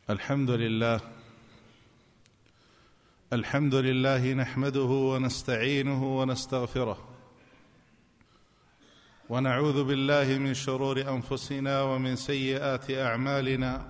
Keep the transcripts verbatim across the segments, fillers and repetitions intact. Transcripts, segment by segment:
الحمد لله الحمد لله نحمده ونستعينه ونستغفره ونعوذ بالله من شرور أنفسنا ومن سيئات أعمالنا.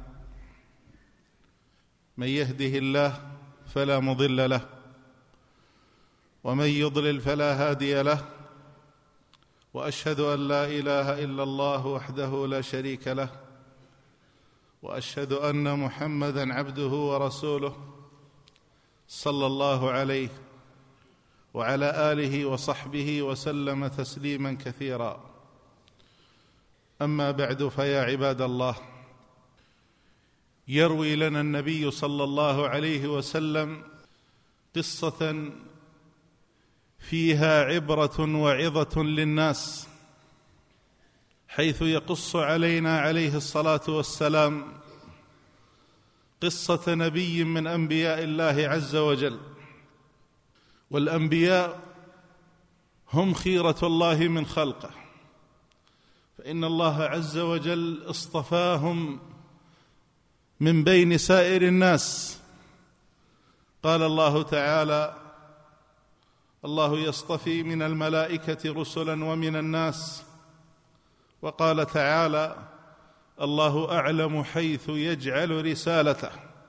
من يهده الله فلا مضل له ومن يضلل فلا هادي له، وأشهد أن لا إله إلا الله وحده لا شريك له، وأشهد أن محمدًا عبده ورسوله صلى الله عليه وعلى آله وصحبه وسلم تسليمًا كثيرًا. أما بعد، فيا عباد الله، يروي لنا النبي صلى الله عليه وسلم قصة فيها عبرة وعظة للناس، حيث يقص علينا عليه الصلاة والسلام قصة نبي من أنبياء الله عز وجل. والأنبياء هم خيرة الله من خلقه، فإن الله عز وجل اصطفاهم من بين سائر الناس. قال الله تعالى: الله يصطفي من الملائكة رسلا ومن الناس. وقال تعالى: الله أعلم حيث يجعل رسالته.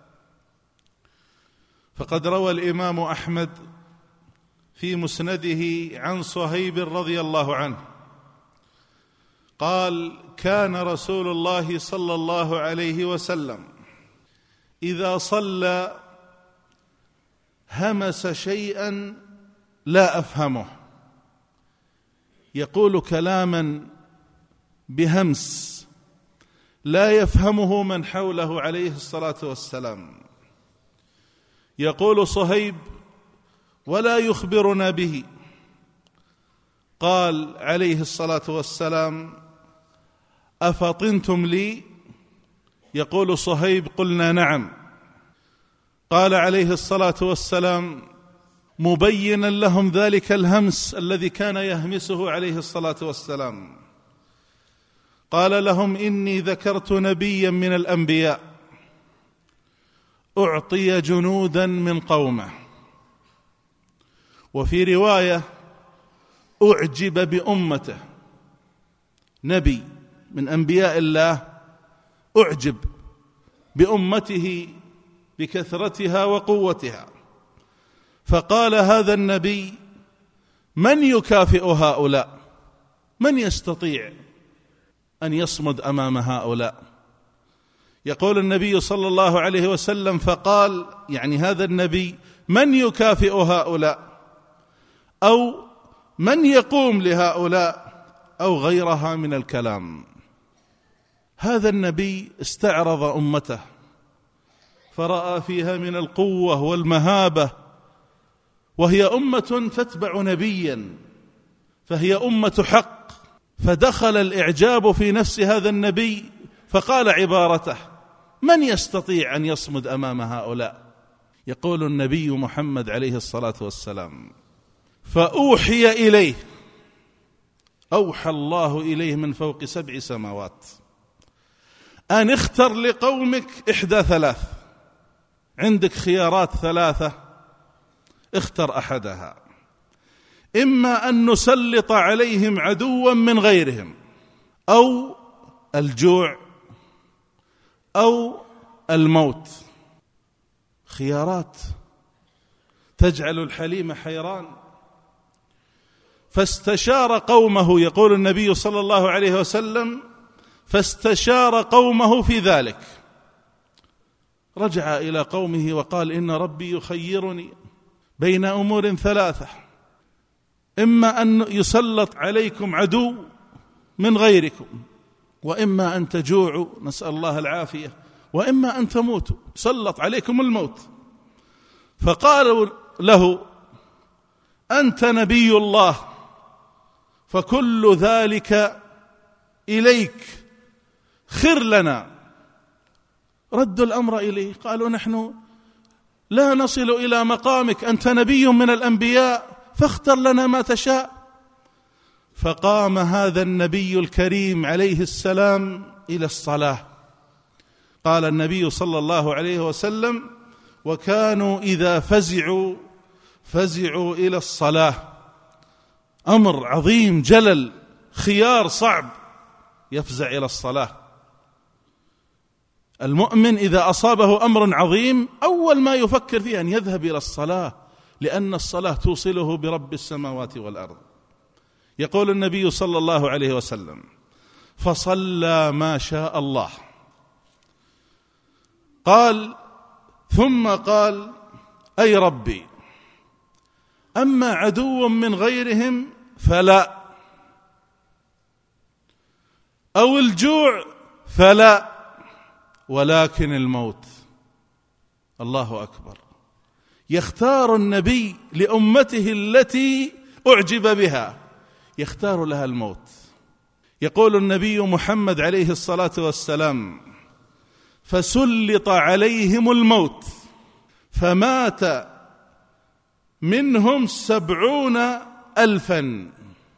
فقد روى الإمام أحمد في مسنده عن صهيب رضي الله عنه قال: كان رسول الله صلى الله عليه وسلم إذا صلى همس شيئا لا أفهمه، يقول كلاما بهمس لا يفهمه من حوله عليه الصلاة والسلام. يقول صهيب: ولا يخبرنا به. قال عليه الصلاة والسلام: أفطنتم لي؟ يقول صهيب: قلنا نعم. قال عليه الصلاة والسلام مبينا لهم ذلك الهمس الذي كان يهمسه عليه الصلاة والسلام، قال لهم: إني ذكرت نبيا من الأنبياء أعطي جنودا من قومه. وفي رواية: أعجب بأمته. نبي من أنبياء الله أعجب بأمته بكثرتها وقوتها. فقال هذا النبي: من يكافئ هؤلاء؟ من يستطيع أن يصمد أمام هؤلاء؟ يقول النبي صلى الله عليه وسلم: فقال، يعني هذا النبي، من يكافئ هؤلاء؟ أو من يقوم لهؤلاء؟ أو غيرها من الكلام. هذا النبي استعرض أمته فرأى فيها من القوة والمهابة، وهي أمة تتبع نبيا، فهي أمة حق. فدخل الإعجاب في نفس هذا النبي فقال عبارته: من يستطيع أن يصمد أمام هؤلاء؟ يقول النبي محمد عليه الصلاة والسلام: فأوحي إليه، أوحى الله إليه من فوق سبع سماوات، أن اختر لقومك إحدى ثلاث. عندك خيارات ثلاثة، اختر أحدها: إما أن نسلط عليهم عدوا من غيرهم، أو الجوع، أو الموت. خيارات تجعل الحليم حيران. فاستشار قومه، يقول النبي صلى الله عليه وسلم: فاستشار قومه في ذلك. رجع إلى قومه وقال: إن ربي يخيرني بين أمور ثلاثة: إما أن يسلط عليكم عدو من غيركم، وإما أن تجوعوا، نسأل الله العافية، وإما أن تموتوا، سلط عليكم الموت. فقالوا له: أنت نبي الله، فكل ذلك إليك، خر لنا. ردوا الأمر إليه، قالوا: نحن لا نصل إلى مقامك، أنت نبي من الأنبياء، فاختر لنا ما تشاء. فقام هذا النبي الكريم عليه السلام إلى الصلاة، قال النبي صلى الله عليه وسلم: وكانوا إذا فزعوا فزعوا إلى الصلاة. أمر عظيم جلل، خيار صعب، يفزع إلى الصلاة. المؤمن إذا أصابه أمر عظيم أول ما يفكر فيه أن يذهب إلى الصلاة، لأن الصلاة توصله برب السماوات والأرض. يقول النبي صلى الله عليه وسلم: فصلى ما شاء الله. قال ثم قال: أي ربي، أما عدو من غيرهم فلا، أو الجوع فلا، ولكن الموت. الله أكبر. يختار النبي لأمته التي أعجب بها، يختار لها الموت. يقول النبي محمد عليه الصلاة والسلام: فسلط عليهم الموت فمات منهم سبعون ألفا.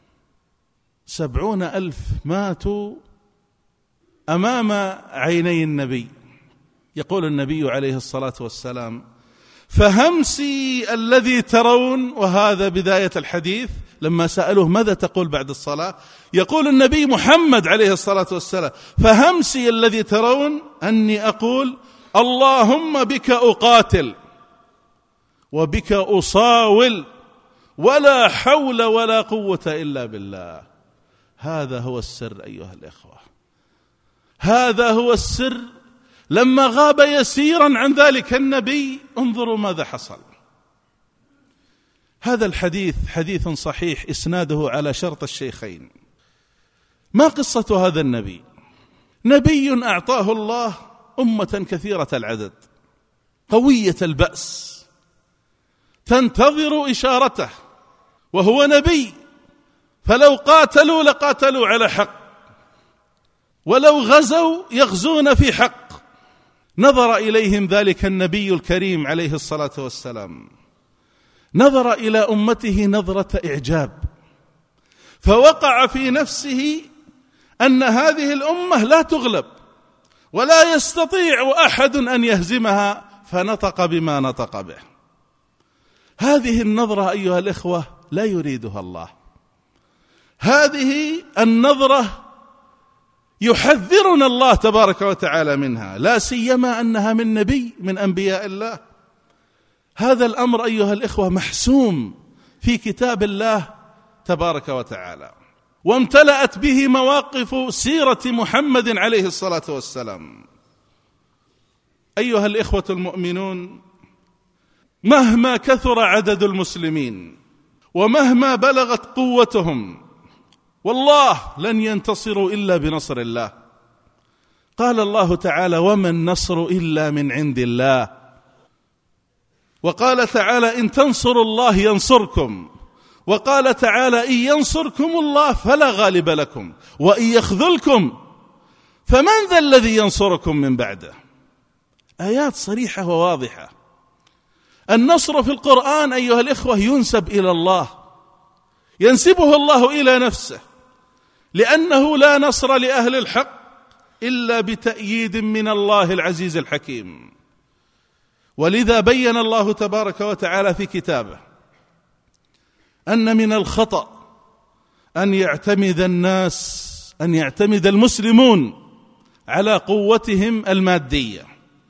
سبعون ألف ماتوا أمام عيني النبي. يقول النبي عليه الصلاة والسلام: فهمسي الذي ترون، وهذا بداية الحديث لما سألوه ماذا تقول بعد الصلاة، يقول النبي محمد عليه الصلاة والسلام: فهمسي الذي ترون أني أقول اللهم بك أقاتل وبك أصاول ولا حول ولا قوة إلا بالله. هذا هو السر أيها الإخوة، هذا هو السر. لما غاب يسيرا عن ذلك النبي انظروا ماذا حصل. هذا الحديث حديث صحيح إسناده على شرط الشيخين. ما قصة هذا النبي؟ نبي أعطاه الله أمة كثيرة العدد، قوية البأس، تنتظر إشارته، وهو نبي، فلو قاتلوا لقاتلوا على حق، ولو غزوا يغزون في حق. نظر إليهم ذلك النبي الكريم عليه الصلاة والسلام، نظر إلى أمته نظرة إعجاب، فوقع في نفسه أن هذه الأمة لا تغلب ولا يستطيع أحد أن يهزمها، فنطق بما نطق به. هذه النظرة أيها الإخوة لا يريدها الله. هذه النظرة يحذرنا الله تبارك وتعالى منها، لا سيما أنها من نبي من أنبياء الله. هذا الأمر أيها الإخوة محسوم في كتاب الله تبارك وتعالى، وامتلأت به مواقف سيرة محمد عليه الصلاة والسلام. أيها الإخوة المؤمنون، مهما كثر عدد المسلمين ومهما بلغت قوتهم، والله لن ينتصروا إلا بنصر الله. قال الله تعالى: وما النصر إلا من عند الله. وقال تعالى: إن تنصروا الله ينصركم. وقال تعالى: إن ينصركم الله فلا غالب لكم، وإن يخذلكم فمن ذا الذي ينصركم من بعده. آيات صريحة وواضحة. النصر في القرآن أيها الإخوة ينسب إلى الله، ينسبه الله إلى نفسه، لأنه لا نصر لأهل الحق إلا بتأييد من الله العزيز الحكيم. ولذا بين الله تبارك وتعالى في كتابه أن من الخطأ أن يعتمد الناس أن يعتمد المسلمون على قوتهم المادية،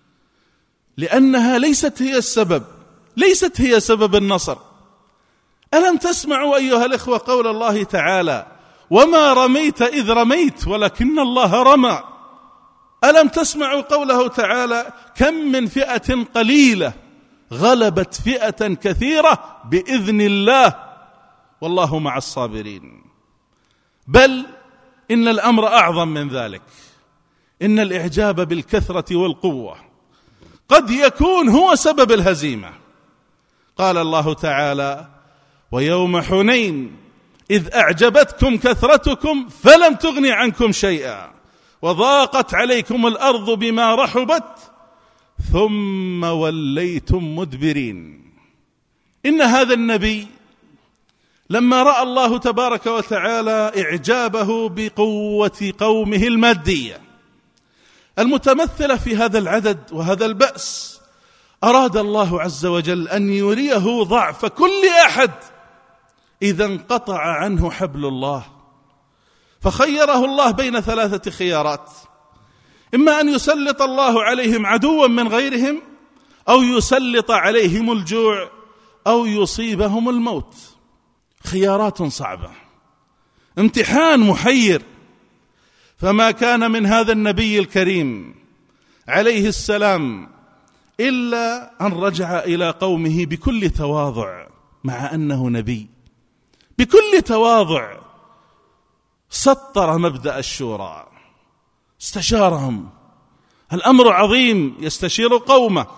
لأنها ليست هي السبب، ليست هي سبب النصر. ألم تسمعوا أيها الإخوة قول الله تعالى: وما رميت إذ رميت ولكن الله رمى؟ ألم تسمعوا قوله تعالى: كم من فئة قليلة غلبت فئة كثيرة بإذن الله والله مع الصابرين؟ بل إن الأمر أعظم من ذلك، إن الإعجاب بالكثرة والقوة قد يكون هو سبب الهزيمة. قال الله تعالى: ويوم حنين إذ أعجبتكم كثرتكم فلم تغن عنكم شيئا وضاقت عليكم الأرض بما رحبت ثم وليتم مدبرين. إن هذا النبي لما رأى الله تبارك وتعالى إعجابه بقوة قومه المادية، المتمثلة في هذا العدد وهذا البأس، أراد الله عز وجل أن يريه ضعف كل أحد إذا انقطع عنه حبل الله، فخيره الله بين ثلاثة خيارات: إما أن يسلط الله عليهم عدوا من غيرهم، أو يسلط عليهم الجوع، أو يصيبهم الموت. خيارات صعبة، امتحان محير. فما كان من هذا النبي الكريم عليه السلام إلا أن رجع إلى قومه بكل تواضع، مع أنه نبي، بكل تواضع سطر مبدأ الشورى، استشارهم. الأمر عظيم، يستشير قومه،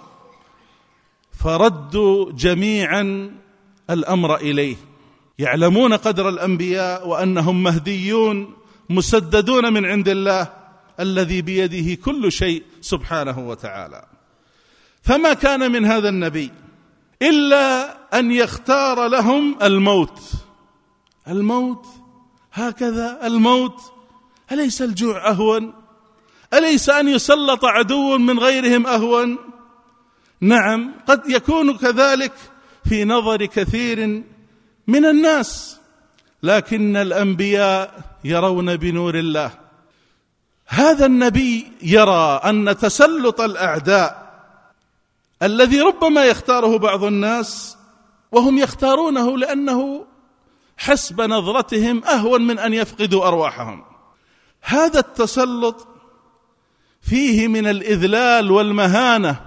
فردوا جميعا الأمر إليه، يعلمون قدر الأنبياء وأنهم مهديون مسددون من عند الله الذي بيده كل شيء سبحانه وتعالى. فما كان من هذا النبي إلا أن يختار لهم الموت. الموت هكذا، الموت. أليس الجوع أهون؟ أليس أن يسلط عدو من غيرهم أهون؟ نعم، قد يكون كذلك في نظر كثير من الناس، لكن الأنبياء يرون بنور الله. هذا النبي يرى أن تسلط الأعداء الذي ربما يختاره بعض الناس، وهم يختارونه لأنه حسب نظرتهم أهون من أن يفقدوا أرواحهم، هذا التسلط فيه من الإذلال والمهانة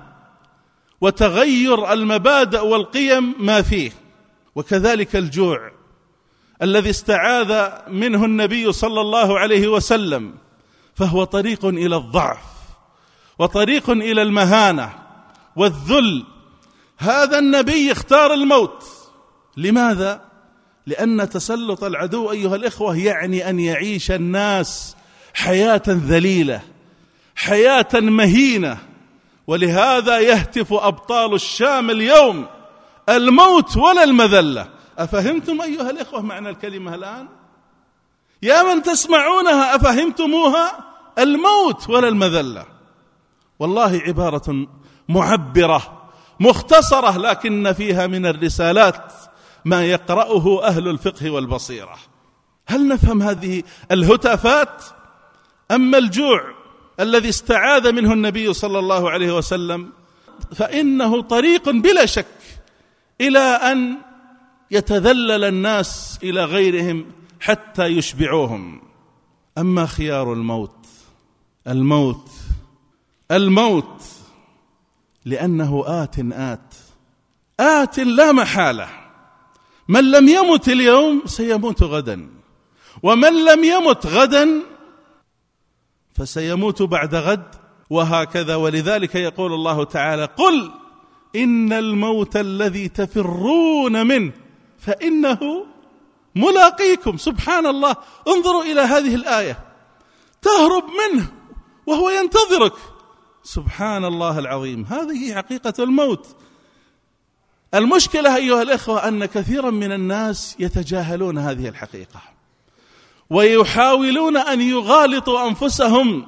وتغير المبادئ والقيم ما فيه. وكذلك الجوع الذي استعاذ منه النبي صلى الله عليه وسلم، فهو طريق إلى الضعف وطريق إلى المهانة والذل. هذا النبي اختار الموت. لماذا؟ لأن تسلط العدو أيها الإخوة يعني أن يعيش الناس حياة ذليلة، حياة مهينة. ولهذا يهتف أبطال الشام اليوم: الموت ولا المذلة. أفهمتم أيها الإخوة معنى الكلمة الآن؟ يا من تسمعونها، أفهمتموها؟ الموت ولا المذلة. والله عبارة معبرة مختصرة، لكن فيها من الرسالات ما يقرأه أهل الفقه والبصيرة. هل نفهم هذه الهتافات؟ أما الجوع الذي استعاذ منه النبي صلى الله عليه وسلم فإنه طريق بلا شك إلى أن يتذلل الناس إلى غيرهم حتى يشبعوهم. أما خيار الموت، الموت الموت لأنه آت آت آت لا محالة. من لم يمت اليوم سيموت غدا، ومن لم يمت غدا فسيموت بعد غد، وهكذا. ولذلك يقول الله تعالى: قل إن الموت الذي تفرون منه فإنه ملاقيكم. سبحان الله، انظروا إلى هذه الآية، تهرب منه وهو ينتظرك. سبحان الله العظيم، هذه حقيقة الموت. المشكلة أيها الإخوة أن كثيرا من الناس يتجاهلون هذه الحقيقة ويحاولون أن يغالطوا أنفسهم.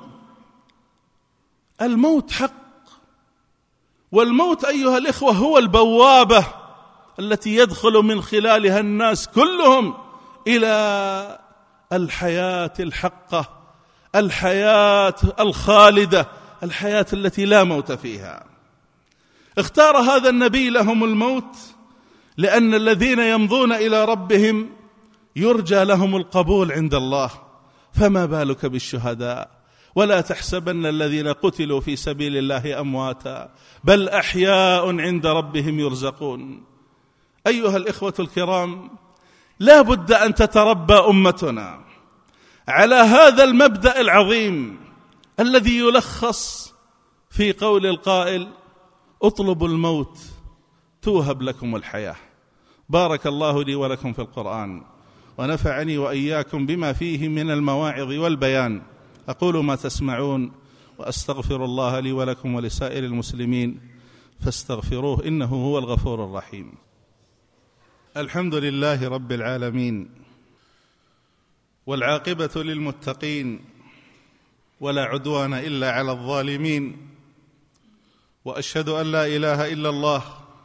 الموت حق، والموت أيها الإخوة هو البوابة التي يدخل من خلالها الناس كلهم إلى الحياة الحقة، الحياة الخالدة، الحياة التي لا موت فيها. اختار هذا النبي لهم الموت لأن الذين يمضون إلى ربهم يرجى لهم القبول عند الله، فما بالك بالشهداء؟ ولا تحسبن الذين قتلوا في سبيل الله أمواتا بل أحياء عند ربهم يرزقون. أيها الإخوة الكرام، لا بد أن تتربى أمتنا على هذا المبدأ العظيم الذي يلخص في قول القائل: اطلبوا الموت توهب لكم الحياة. بارك الله لي ولكم في القرآن، ونفعني وإياكم بما فيه من المواعظ والبيان. أقول ما تسمعون، وأستغفر الله لي ولكم ولسائر المسلمين فاستغفروه إنه هو الغفور الرحيم. الحمد لله رب العالمين، والعاقبة للمتقين، ولا عدوان إلا على الظالمين، وأشهد أن لا إله إلا الله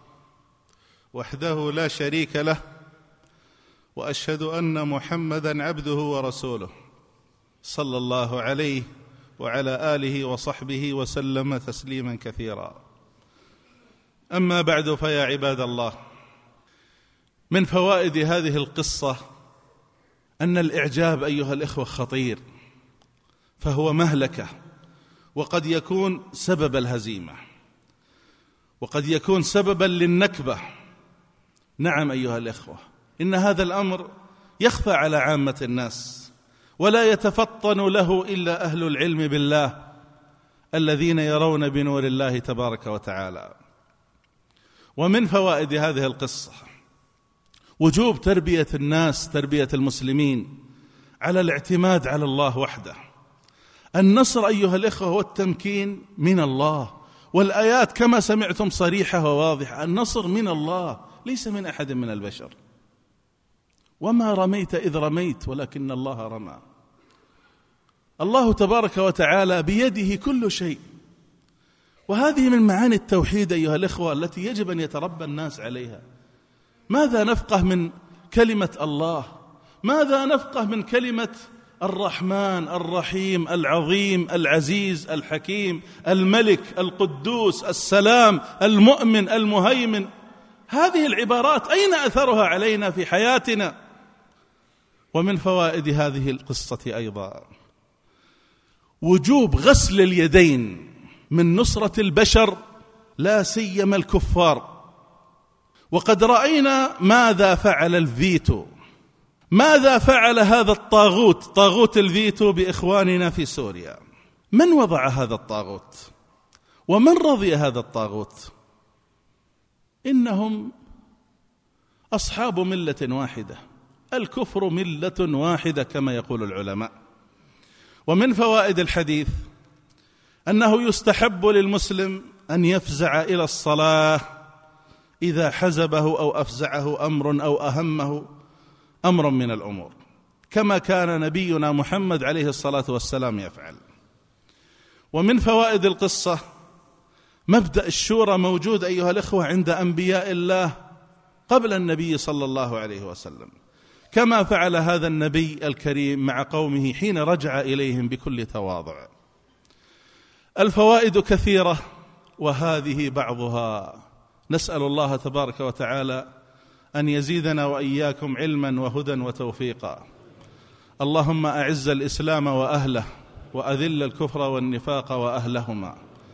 وحده لا شريك له، وأشهد أن محمدًا عبده ورسوله صلى الله عليه وعلى آله وصحبه وسلم تسليمًا كثيرا. أما بعد، فيا عباد الله، من فوائد هذه القصة أن الإعجاب أيها الإخوة خطير، فهو مهلكة، وقد يكون سبب الهزيمة، وقد يكون سببا للنكبة. نعم أيها الإخوة، إن هذا الأمر يخفى على عامة الناس، ولا يتفطن له إلا أهل العلم بالله الذين يرون بنور الله تبارك وتعالى. ومن فوائد هذه القصة وجوب تربية الناس، تربية المسلمين على الاعتماد على الله وحده. النصر أيها الإخوة والتمكين من الله، والآيات كما سمعتم صريحة وواضحة، النصر من الله ليس من أحد من البشر. وما رميت إذ رميت ولكن الله رمى. الله تبارك وتعالى بيده كل شيء، وهذه من معاني التوحيد أيها الإخوة التي يجب أن يتربى الناس عليها. ماذا نفقه من كلمة الله؟ ماذا نفقه من كلمة الرحمن الرحيم العظيم العزيز الحكيم الملك القدوس السلام المؤمن المهيمن؟ هذه العبارات أين أثرها علينا في حياتنا؟ ومن فوائد هذه القصة أيضا وجوب غسل اليدين من نصرة البشر، لا سيما الكفار. وقد رأينا ماذا فعل الفيتو، ماذا فعل هذا الطاغوت، طاغوت الفيتو، بإخواننا في سوريا. من وضع هذا الطاغوت؟ ومن رضي هذا الطاغوت؟ إنهم أصحاب ملة واحدة، الكفر ملة واحدة كما يقول العلماء. ومن فوائد الحديث أنه يستحب للمسلم أن يفزع إلى الصلاة إذا حزبه أو أفزعه أمر أو أهمه أمر من الأمور، كما كان نبينا محمد عليه الصلاة والسلام يفعل. ومن فوائد القصة مبدأ الشورى موجود أيها الإخوة عند أنبياء الله قبل النبي صلى الله عليه وسلم، كما فعل هذا النبي الكريم مع قومه حين رجع إليهم بكل تواضع. الفوائد كثيرة وهذه بعضها. نسأل الله تبارك وتعالى أن يزيدنا وإياكم علما وهدى وتوفيقا. اللهم أعز الإسلام وأهله، وأذل الكفر والنفاق وأهلهما.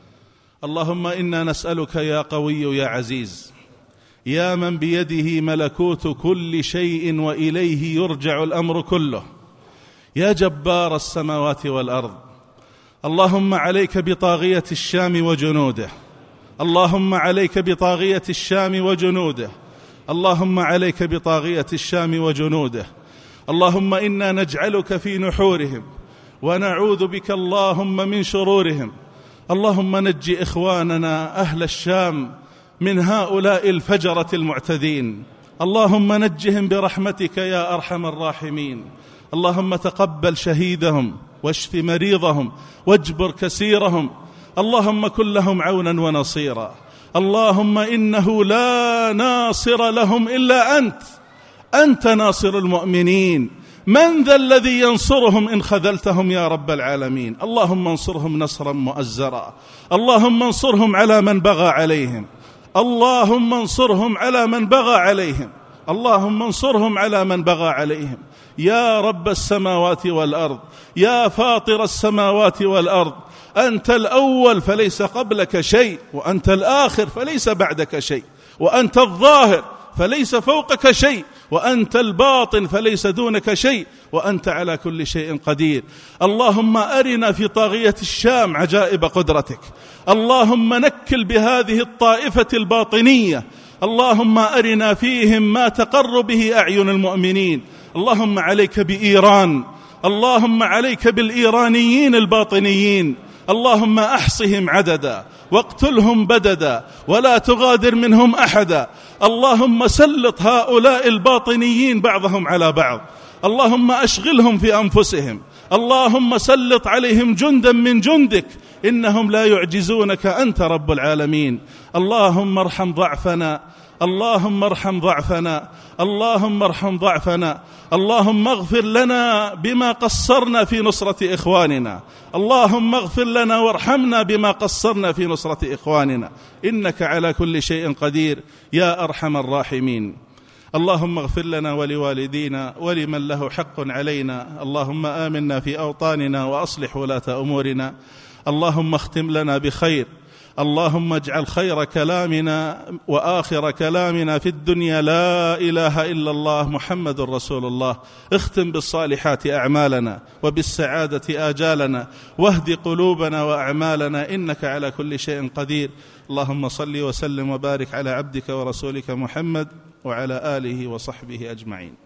اللهم إنا نسألك يا قوي يا عزيز، يا من بيده ملكوت كل شيء وإليه يرجع الأمر كله، يا جبار السماوات والأرض، اللهم عليك بطاغية الشام وجنوده، اللهم عليك بطاغية الشام وجنوده، اللهم عليك بطاغية الشام وجنوده. اللهم إنا نجعلك في نحورهم ونعوذ بك اللهم من شرورهم. اللهم نج إخواننا أهل الشام من هؤلاء الفجرة المعتدين، اللهم نجهم برحمتك يا أرحم الراحمين. اللهم تقبل شهيدهم واشف مريضهم واجبر كسيرهم. اللهم كن لهم عونا ونصيرا. اللهم إنه لا ناصر لهم إلا أنت، أنت ناصر المؤمنين، من ذا الذي ينصرهم إن خذلتهم يا رب العالمين؟ اللهم انصرهم نصرا مؤزرا، اللهم انصرهم على من بغى عليهم، اللهم انصرهم على من بغى عليهم، اللهم انصرهم على من بغى عليهم. يا رب السماوات والأرض، يا فاطر السماوات والأرض، أنت الأول فليس قبلك شيء، وأنت الآخر فليس بعدك شيء، وأنت الظاهر فليس فوقك شيء، وأنت الباطن فليس دونك شيء، وأنت على كل شيء قدير. اللهم أرنا في طاغية الشام عجائب قدرتك، اللهم نكل بهذه الطائفة الباطنية، اللهم أرنا فيهم ما تقر به أعين المؤمنين. اللهم عليك بإيران، اللهم عليك بالإيرانيين الباطنيين، اللهم أحصهم عددا واقتلهم بددا ولا تغادر منهم أحدا. اللهم سلط هؤلاء الباطنيين بعضهم على بعض، اللهم أشغلهم في أنفسهم، اللهم سلط عليهم جندا من جندك إنهم لا يعجزونك أنت رب العالمين. اللهم ارحم ضعفنا، اللهم ارحم ضعفنا، اللهم ارحم ضعفنا. اللهم اغفر لنا بما قصرنا في نصرة إخواننا، اللهم اغفر لنا وارحمنا بما قصرنا في نصرة إخواننا، إنك على كل شيء قدير يا أرحم الراحمين. اللهم اغفر لنا ولوالدينا ولمن له حق علينا. اللهم آمنا في أوطاننا وأصلح ولاة أمورنا. اللهم اختم لنا بخير. اللهم اجعل خير كلامنا وآخر كلامنا في الدنيا لا إله إلا الله محمد رسول الله. اختم بالصالحات أعمالنا وبالسعادة آجالنا، واهد قلوبنا وأعمالنا، إنك على كل شيء قدير. اللهم صل وسلم وبارك على عبدك ورسولك محمد وعلى آله وصحبه أجمعين.